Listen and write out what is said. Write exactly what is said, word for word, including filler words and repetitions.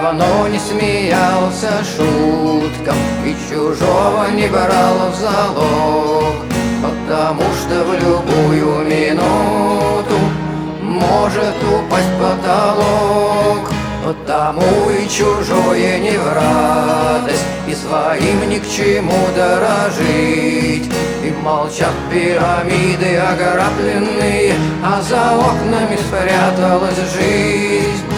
давно не смеялся шуткам и чужого не брал в залог, потому что в любую минуту может упасть потолок. Потому и чужое не в радость, и своим ни к чему дорожить. И молчат пирамиды ограбленные, а за окнами спряталась жизнь.